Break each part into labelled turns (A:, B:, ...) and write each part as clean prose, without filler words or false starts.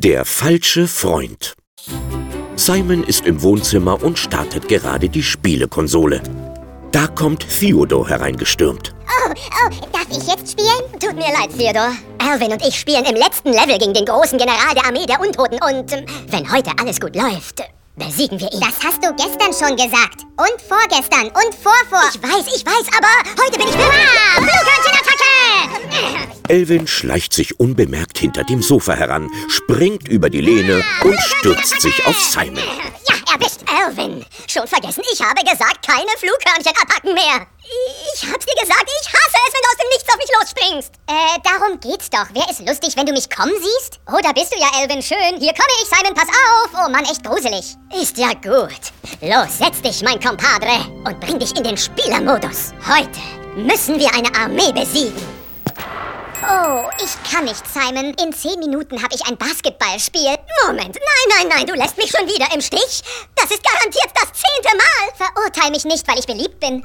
A: Der falsche Freund. Simon ist im Wohnzimmer und startet gerade die Spielekonsole. Da kommt Theodore hereingestürmt.
B: Oh, darf ich jetzt spielen? Tut mir leid, Theodore. Alvin und ich spielen im letzten Level gegen den großen General der Armee der Untoten und wenn heute alles gut läuft, besiegen wir ihn. Das hast du gestern schon gesagt. Und vorgestern und vorvor. Ich weiß, aber heute bin ich... Flughörnchenattacke!
A: Elvin schleicht sich unbemerkt hinter dem Sofa heran, springt über die Lehne und stürzt sich auf Simon.
B: Ja, erwischt, Alvin. Schon vergessen, ich habe gesagt, keine Flughörnchenattacken mehr. Ich hab's dir gesagt, ich hasse es, wenn du aus dem Nichts auf mich losspringst. Darum geht's doch. Wer ist lustig, wenn du mich kommen siehst? Oh, da bist du ja, Alvin. Schön. Hier komme ich, Simon, pass auf. Oh Mann, echt gruselig. Ist ja gut. Los, setz dich, mein Compadre, und bring dich in den Spielermodus. Heute müssen wir eine Armee besiegen. Oh, ich kann nicht, Simon. In 10 Minuten habe ich ein Basketballspiel. Moment, nein, du lässt mich schon wieder im Stich. Das ist garantiert das 10. Mal. Verurteil mich nicht, weil ich beliebt bin.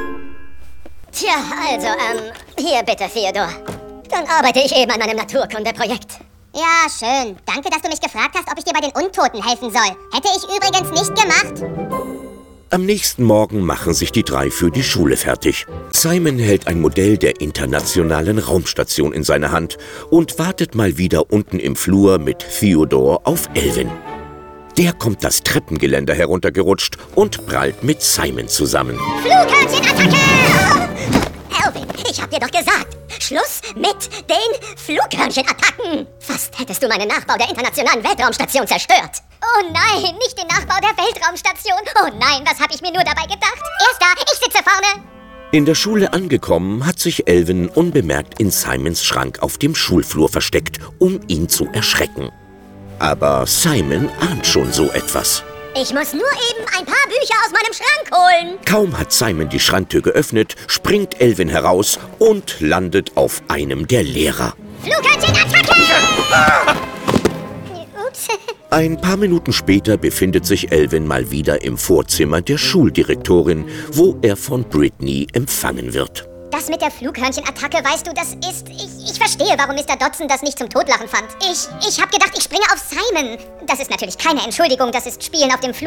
B: Tja, also, hier bitte, Theodore. Dann arbeite ich eben an meinem Naturkundeprojekt. Ja, schön. Danke, dass du mich gefragt hast, ob ich dir bei den Untoten helfen soll. Hätte ich übrigens nicht gemacht.
A: Am nächsten Morgen machen sich die drei für die Schule fertig. Simon hält ein Modell der internationalen Raumstation in seiner Hand und wartet mal wieder unten im Flur mit Theodore auf Elvin. Der kommt das Treppengeländer heruntergerutscht und prallt mit Simon zusammen.
B: Flughörnchenattacke! Alvin, ich hab dir doch gesagt, Schluss mit den Flughörnchenattacken. Fast hättest du meinen Nachbau der internationalen Weltraumstation zerstört. Oh nein, nicht den Nachbau der Weltraumstation. Oh nein, was hab ich mir nur dabei gedacht? Erster, ich sitze vorne.
A: In der Schule angekommen, hat sich Elvin unbemerkt in Simons Schrank auf dem Schulflur versteckt, um ihn zu erschrecken. Aber Simon ahnt schon so etwas.
B: Ich muss nur eben ein paar Bücher aus meinem Schrank holen.
A: Kaum hat Simon die Schranktür geöffnet, springt Elvin heraus und landet auf einem der Lehrer.
B: Flughörnchenattacke! Ups.
A: Ein paar Minuten später befindet sich Elvin mal wieder im Vorzimmer der Schuldirektorin, wo er von Brittany empfangen wird.
B: Das mit der Flughörnchenattacke, weißt du, das ist... Ich verstehe, warum Mr. Dodson das nicht zum Totlachen fand. Ich hab gedacht, ich springe auf Simon. Das ist natürlich keine Entschuldigung, das ist Spielen auf dem Flur.